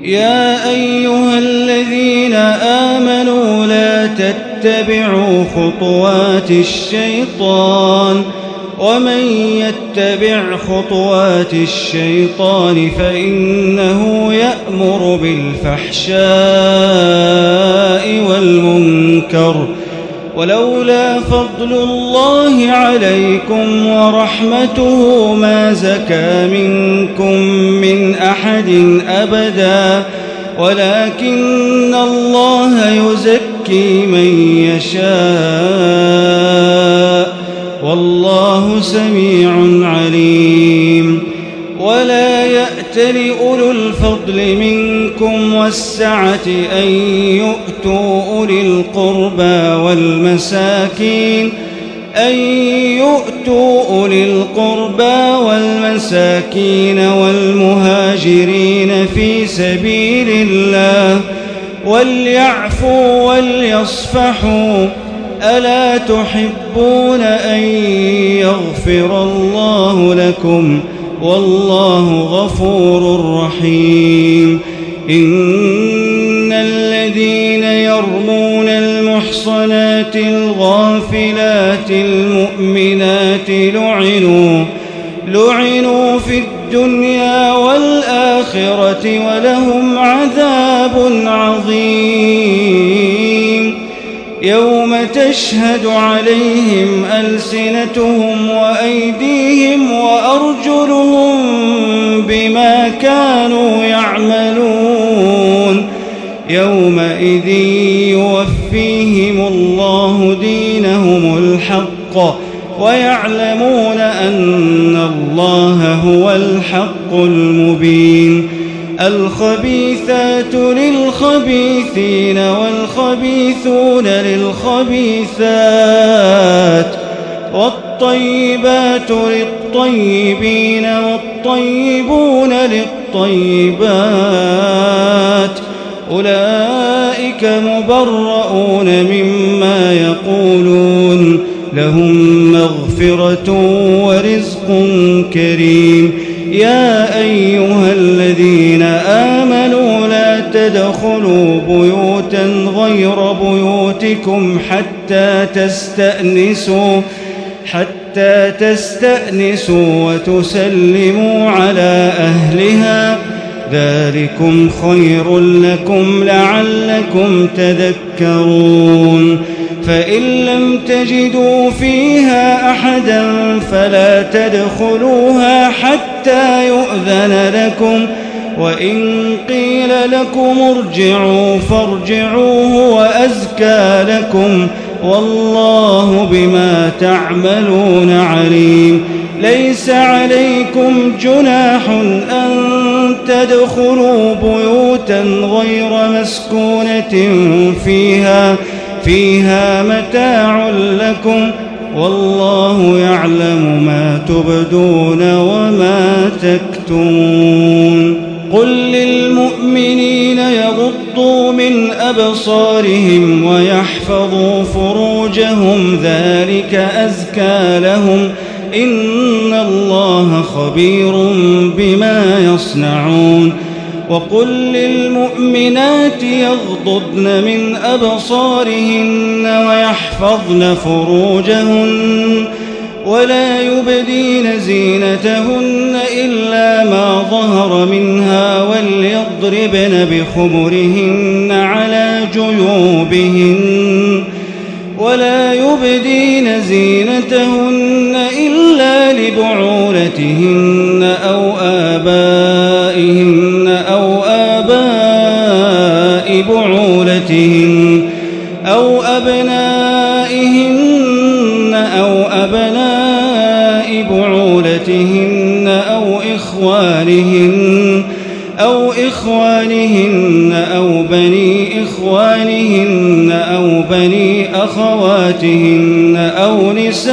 يا أيها الذين آمنوا لا تتبعوا خطوات الشيطان ومن يتبع خطوات الشيطان فإنه يأمر بالفحشاء والمنكر ولولا فضل الله عليكم ورحمته ما زكى منكم من أحد أبدا ولكن الله يزكي من يشاء والله سميع عليم. ولا يأتل أولو الفضل منكم والسعة أن يؤتوا أولي القربى والمساكين والمهاجرين في سبيل الله وليعفوا وليصفحوا ألا تحبون أن يغفر الله لكم والله غفور رحيم. إن الذين يرمون المحصنات الغافلات المؤمنات لعنوا في الدنيا والآخرة ولهم عذاب عظيم يوم تشهد عليهم ألسنتهم وأيديهم وأرجلهم بما كانوا يعملون يومئذ يوفيهم الله دينهم الحق ويعلمون أن الله هو الحق المبين. الخبيثات للخبيثين والخبيثون للخبيثات والطيبات للطيبين والطيبون للطيبات أولئك مبرؤون مما يقولون لهم مغفرة ورزق كريم. يا أيها الذين آمنوا لا تدخلوا بيوتا غير بيوتكم حتى تستأنسوا وتسلموا على أهلها ذلكم خير لكم لعلكم تذكرون. فإن لم تجدوا فيها أحدا فلا تدخلوها حتى يؤذن لكم وإن قيل لكم ارجعوا فارجعوا هو أزكى لكم والله بما تعملون عليم. ليس عليكم جناح أن تدخلوا بيوتا غير مسكونة فيها متاع لكم والله يعلم ما تبدون وما تكتمون. قل للمؤمنين يغضوا من أبصارهم ويحفظوا فروجهم ذلك أزكى لهم إن الله خبير بما يصنعون. وقل للمؤمنات يغضضن من أبصارهن ويحفظن فروجهن ولا يبدين زينتهن إلا ما ظهر منها وليضربن بخمرهن على جيوبهن ولا يبدين زينتهن إلا لبعولتهن أو آبائهن أو آباء بعولتهن أو أبنائهن أو أبناء بعولتهن أو إخوانهن أو بني إخوانهن أو بني أخواتهن أو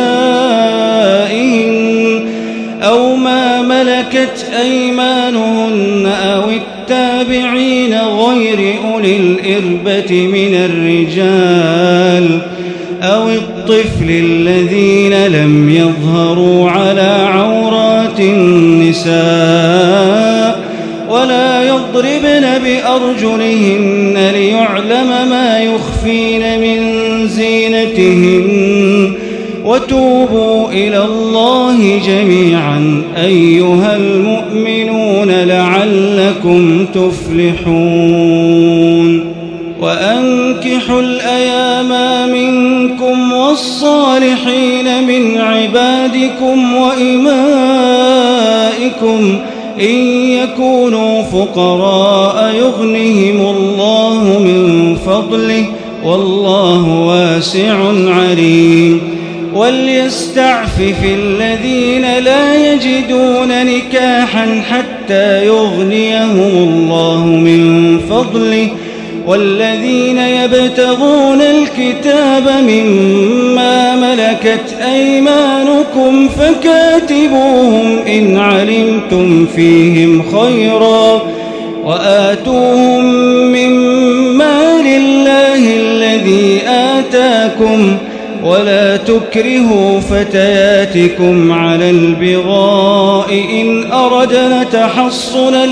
نسائهن أو ما ملكت أيمانهن أو التابعين غير أولي الإربة من الرجال أو الطفل الذين لم يظهروا على عورات النساء ولا وليضربن بأرجلهن ليعلم ما يخفين من زينتهن وتوبوا إلى الله جميعا أيها المؤمنون لعلكم تفلحون وأنكحوا الأيام منكم والصالحين من عبادكم وإمائكم إن يكونوا فقراء يغنهم الله من فضله والله واسع عليم وليستعفف الذين لا يجدون نكاحا حتى يغنيهم الله من فضله والذين يبتغون الكتاب مما ملكت أيمانكم فكاتبوهم إن علمتم فيهم خيرا وآتوهم من مال الله الذي آتاكم ولا تكرهوا فتياتكم على البغاء إن أردنا تحصنا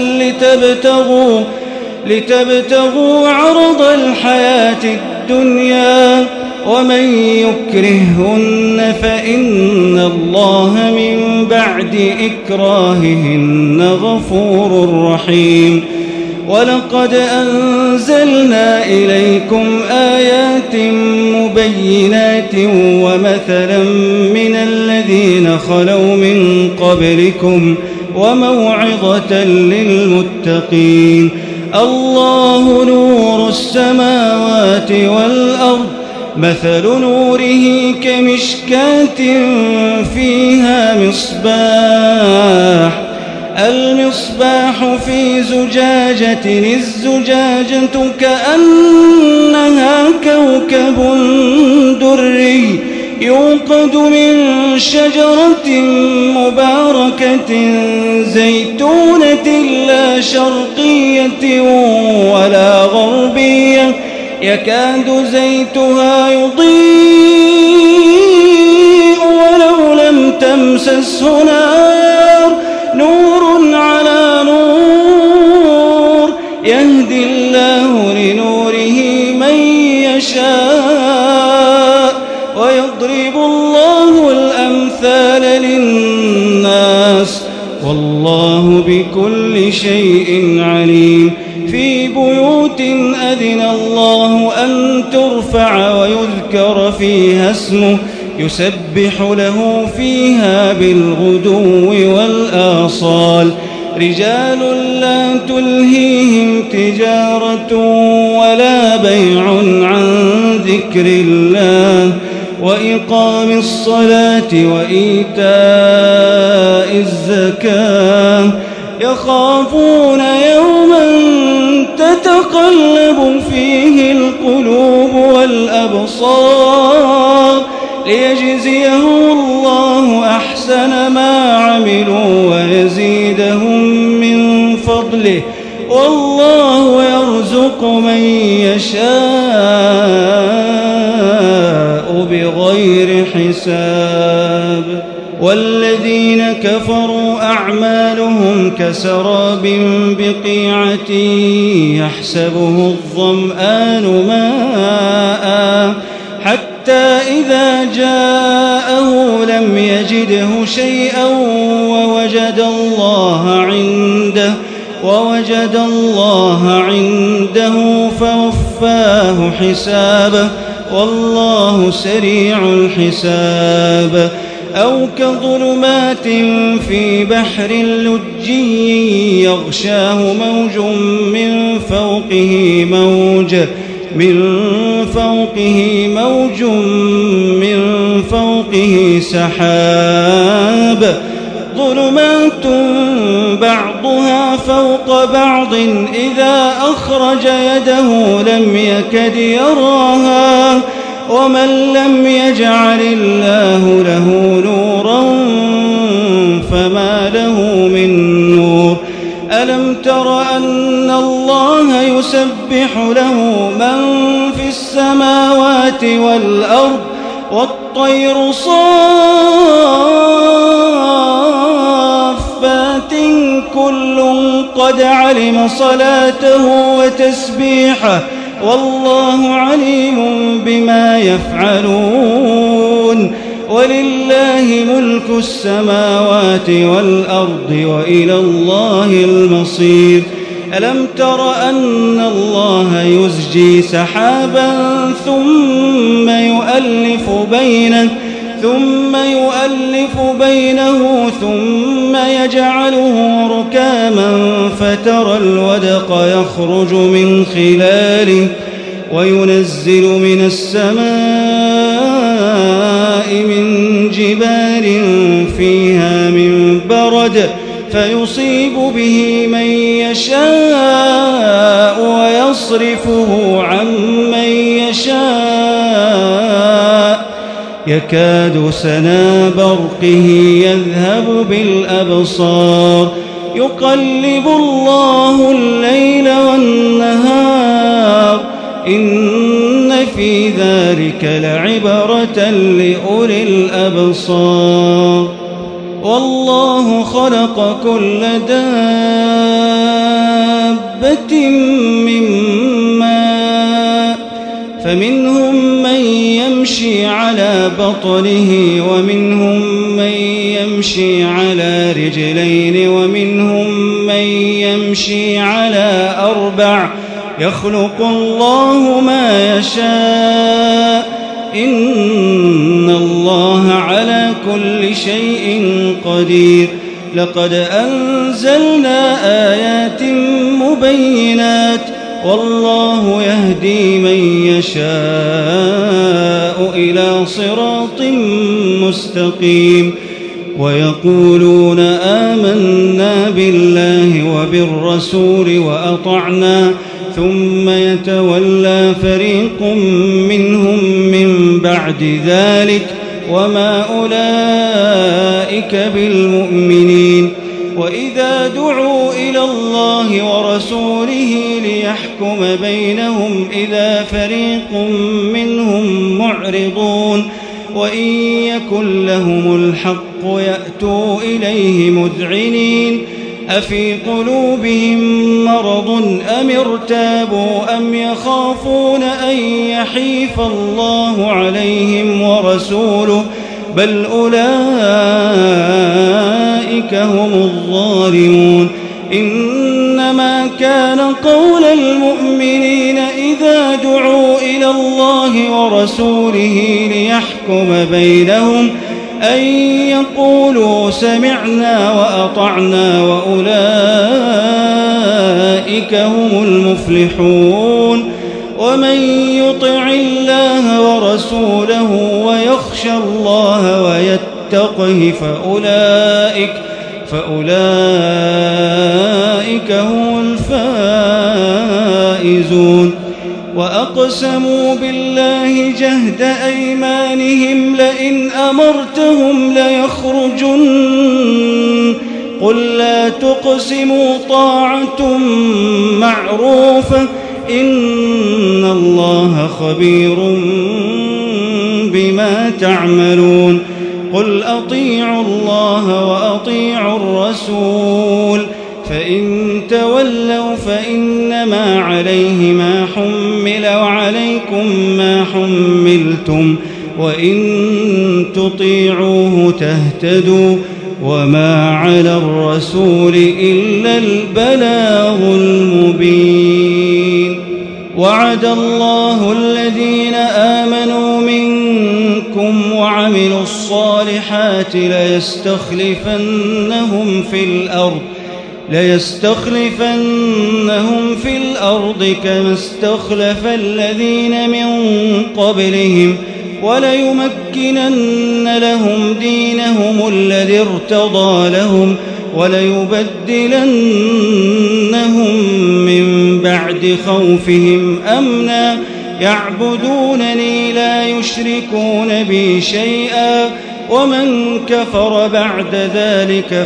لتبتغوا عرض الحياة الدنيا ومن يكرههن فإن الله من بعد إكراههن غفور رحيم ولقد أنزلنا إليكم آيات مبينات ومثلا من الذين خلوا من قبلكم وموعظة للمتقين الله نور السماوات والأرض مثل نوره كمشكاة فيها مصباح المصباح في زجاجة الزجاجة كأنها كوكب دري يوقد من شجرة مباركة زيتونة لا شرقية ولا غربية يكاد زيتها يضيء ولو لم تمسسه نار نور على نور يهدي الله لنوره من يشاء ويضرب الله الأمثال للناس والله بكل شيء عليم في بيوت أذن الله أن ترفع ويذكر فيها اسمه يسبح له فيها بالغدو والآصال رجال لا تلهيهم تجارة ولا بيع عن ذكر الله وإقام الصلاة وإيتاء الزكاة يخافون يوما تتقلب فيه القلوب والأبصار ليجزيهم الله أحسن ما عملوا ويزيدهم من فضله والله يرزق من يشاء بغير حساب والذين كفروا أعمالهم كسراب بقيعة يحسبه الظمآن ماء حتى إذا جاءه لم يجده شيئا ووجد الله عنده فوفاه حسابه والله سريع الحساب أو كظلمات في بحر لجي يغشاه موج من فوقه سحاب ظلمات بعضها فوق بعض إذا أخرج يده لم يكد يراها ومن لم يجعل الله له نورا فما له من نور ألم تر أن الله يسبح له من في السماوات والأرض والطير صافات كل قد علم صلاته وتسبيحه والله عليم بما يفعلون ولله ملك السماوات والأرض وإلى الله المصير ألم تر أن الله يزجي سحابا ثم يؤلف بينه ثم يجعله ركاما فترى الودق يخرج من خلاله وينزل من السماء من جبال فيها من برد فيصيب به من يشاء ويصرفه عن من يشاء يكاد سنا برقه يذهب بالأبصار يقلب الله الليل والنهار إن في ذلك لعبرة لأولي الأبصار والله خلق كل دابة من ماء فمنهم من يمشي على بطنه ومنهم من يمشي على رجلين ومنهم من يمشي على أربع يخلق الله ما يشاء إن الله على كل شيء قدير لقد أنزلنا آيات مبينات والله يهدي من يشاء إلى صراط مستقيم ويقولون آمنا بالله وبالرسول وأطعنا ثم يتولى فريق منهم من بعد ذلك وما أولئك بالمؤمنين وإذا دعوا إلى الله ورسوله ليحكم بينهم إذا فريق منهم معرضون وإن يكن لهم الحق يأتوا إليه مذعنين أفي قلوبهم مرض أم ارتابوا أم يخافون أن يحيف الله عليهم ورسوله بل أولئك هم الظالمون إنما كان قول المؤمنين إذا دعوا إلى الله ورسوله ليحكم بينهم أن يقولوا سمعنا وأطعنا وأولئك هم المفلحون ومن يطع الله ورسوله ويخشى الله ويتقه فأولئك هم الفائزون وأقسموا بالله جهد أيمانهم لئن أمرتهم ليخرجن قل لا تقسموا طاعة معروفة إن الله خبير بما تعملون قل أطيعوا الله وأطيعوا الرسول فإن تولوا فإنما عليه ما حمل وعليكم ما حملتم وإن تطيعوه تهتدوا وما على الرسول إلا البلاغ المبين وعد الله الذين آمنوا منكم وعملوا الصالحات ليستخلفنهم في الأرض كما استخلف الذين من قبلهم وليمكنن لهم دينهم الذي ارتضى لهم وليبدلنهم من بعد خوفهم أمنا يعبدونني لا يشركون بي شيئا ومن كفر بعد ذلك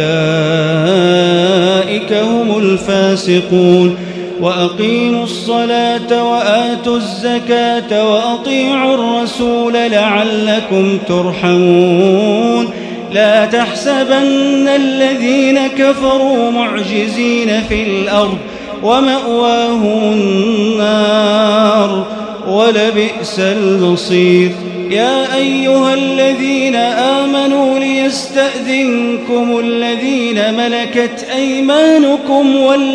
فأولئك هم الفاسقون وأقيموا الصلاة وآتوا الزكاة وأطيعوا الرسول لعلكم ترحمون لا تحسبن الذين كفروا معجزين في الأرض ومأواهم النار ولبئس المصير يا أيها الذين آمنوا ليستأذنكم الذين ملكت أيمانكم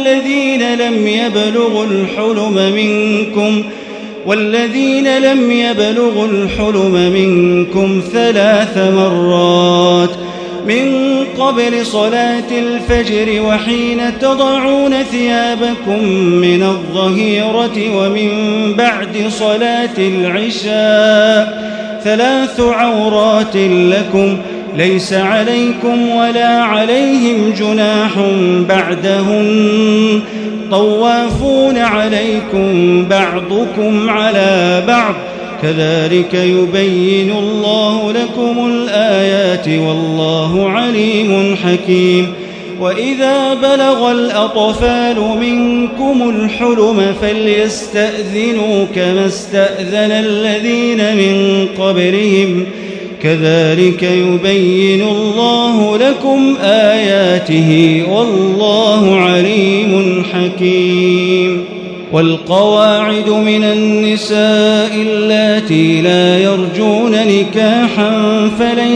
والذين لم يبلغوا الحلم منكم 3 مرات من قبل صلاة الفجر وحين تضعون ثيابكم من الظهيرة ومن بعد صلاة العشاء 3 عورات لكم ليس عليكم ولا عليهم جناح بعدهن طوافون عليكم بعضكم على بعض كذلك يبين الله لكم الآيات والله عليم حكيم وإذا بلغ الأطفال منكم الحلم فليستأذنوا كما استأذن الذين من قبلهم كذلك يبين الله لكم آياته والله عليم حكيم والقواعد من النساء اللاتي لا يرجون نكاحا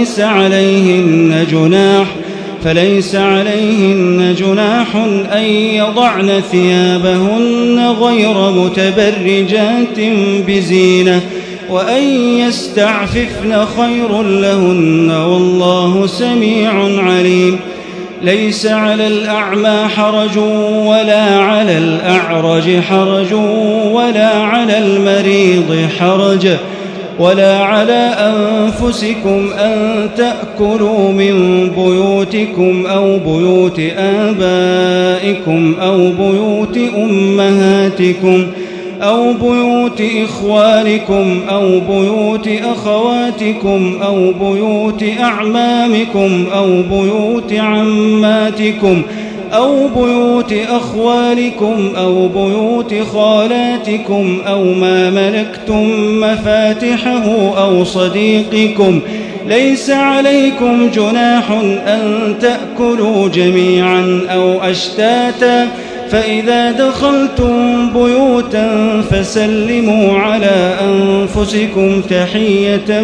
فليس عليهن جناح أن يضعن ثيابهن غير متبرجات بزينة وأن يستعففن خير لهن والله سميع عليم ليس على الأعمى حرج ولا على الأعرج حرج ولا على المريض حرج ولا على أنفسكم أن تأكلوا من بيوتكم أو بيوت آبائكم أو بيوت أمهاتكم أو بيوت إخوانكم أو بيوت أخواتكم أو بيوت أعمامكم أو بيوت عماتكم أو بيوت أخوالكم أو بيوت خالاتكم أو ما ملكتم مفاتحه أو صديقكم ليس عليكم جناح أن تأكلوا جميعا أو أشتاتا فإذا دخلتم بيوتا فسلموا على أنفسكم تحية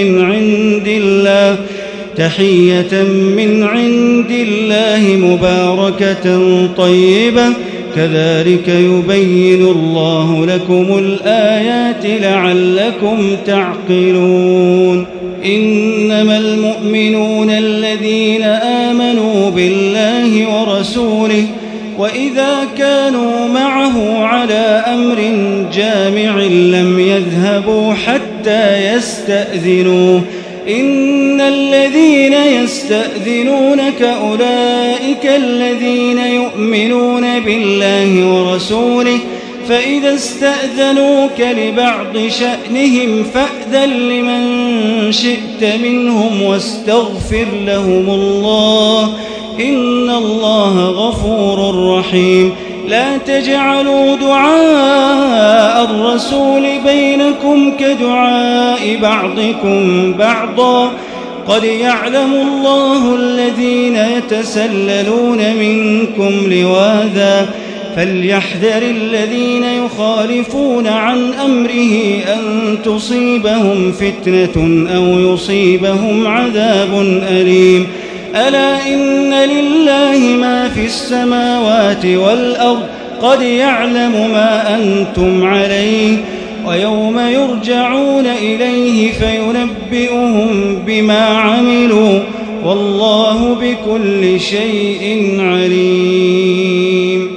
من عند الله مباركة طيبة كذلك يبين الله لكم الآيات لعلكم تعقلون إنما المؤمنون الذين آمنوا بالله ورسوله وإذا كانوا معه على أمر جامع لم يذهبوا حتى يستأذنوه إن الذين يستأذنونك أولئك الذين يؤمنون بالله ورسوله فإذا استأذنوك لبعض شأنهم فأذن لمن شئت منهم واستغفر لهم الله إن الله غفور رحيم لا تجعلوا دعاء الرسول بينكم كدعاء بعضكم بعضا قد يعلم الله الذين يتسللون منكم لواذا فليحذر الذين يخالفون عن أمره أن تصيبهم فتنة أو يصيبهم عذاب أليم ألا إن لله ما في السماوات والأرض قد يعلم ما أنتم عليه ويوم يرجعون إليه فينبئهم بما عملوا والله بكل شيء عليم.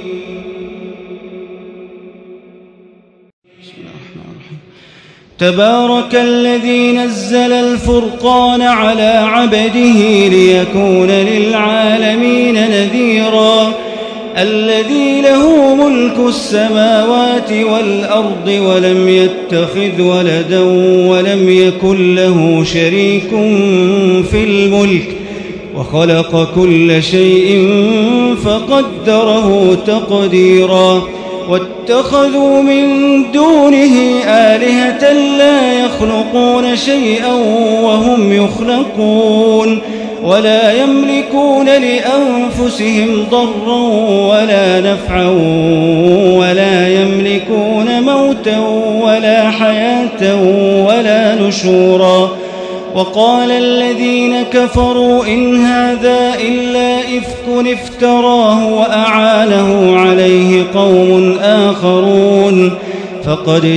تبارك الذي نزل الفرقان على عبده ليكون للعالمين نذيرا الذي له ملك السماوات والأرض ولم يتخذ ولدا ولم يكن له شريك في الملك وخلق كل شيء فقدره تقديرا واتخذوا من دونه آلهة لا يخلقون شيئا وهم يخلقون ولا يملكون لأنفسهم ضرا ولا نفعا ولا يملكون موتا ولا حياة ولا نشورا. وقال الذين كفروا إن هذا إلا إفك افتراه وأعانه عليه قوم آخرون فقد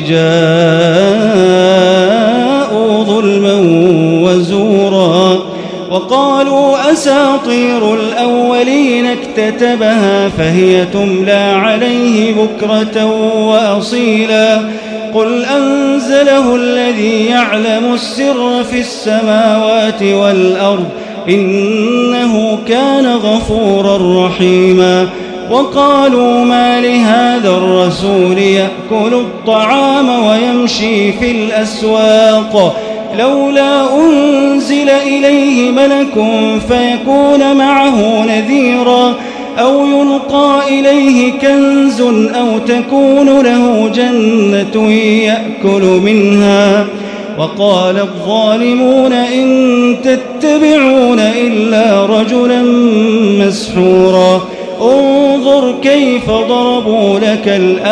جاءوا ظلما وزورا. وقالوا أساطير الأولين اكتتبها فهي تملى عليه بكرة وأصيلا. قل أنزله الذي يعلم السر في السماوات والأرض إنه كان غفورا رحيما. وقالوا ما لهذا الرسول يأكل الطعام ويمشي في الأسواق لولا أنزل إليه ملك فيكون معه نذيرا أو يلقى إليه كنز أو تكون له جنة يأكل منها. وقال الظالمون إن تتبعون إلا رجلا مسحورا. انظر كيف ضربوا لك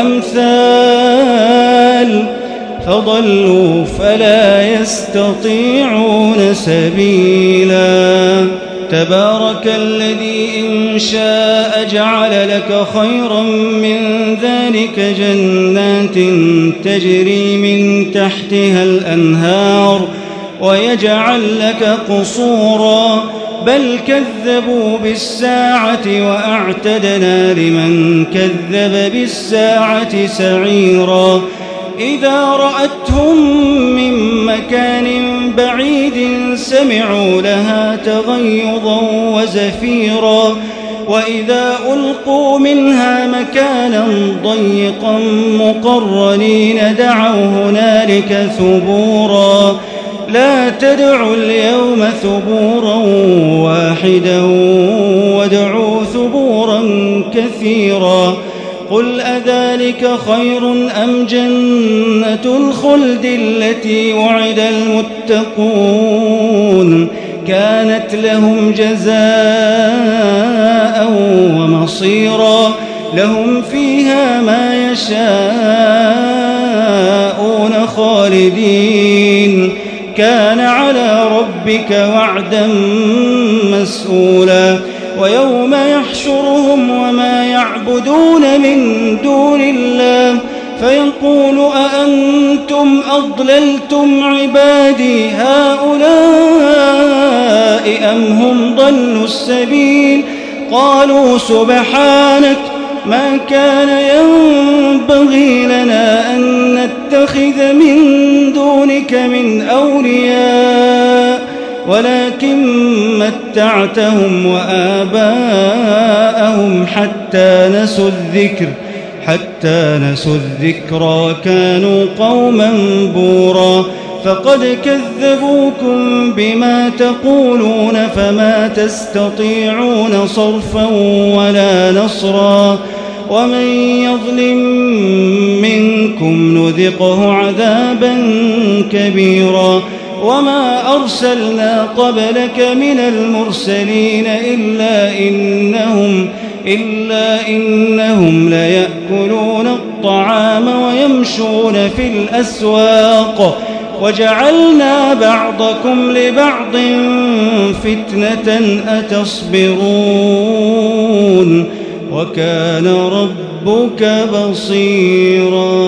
الأمثال فضلوا فلا يستطيعون سبيلا. تبارك الذي إن شاء جعل لك خيرا من ذلك جنات تجري من تحتها الأنهار ويجعل لك قصورا بل كذبوا بالساعة وأعتدنا لمن كذب بالساعة سعيرا. إذا رأتهم من مكان بعيد سمعوا لها تغيظا وزفيرا وإذا ألقوا منها مكانا ضيقا مقرنين دعوا هنالك ثبورا. لا تدعوا اليوم ثبورا واحدا وادعوا ثبورا كثيرا. قل أذلك خير أم جنة الخلد التي وعد المتقون كانت لهم جزاء ومصيرا. لهم فيها ما يشاءون خالدين كان على ربك وعدا مسئولا. ويوم يحشرهم وما يعبدون من دون الله فيقول أأنتم أضللتم عبادي هؤلاء أم هم ضلوا السبيل قالوا سبحانك ما كان ينبغي لنا أن نتخذ من دونك من أولياء ولكن متعتهم وآباءهم حتى نسوا الذكر وكانوا قوما بورا. فقد كذبوكم بما تقولون فما تستطيعون صرفا ولا نصرا. ومن يظلم منكم نذقه عذابا كبيرا. وما أرسلنا قبلك من المرسلين إلا إنهم ليأكلون الطعام ويمشون في الأسواق وجعلنا بعضكم لبعض فتنة أتصبرون وكان ربك بصيرا.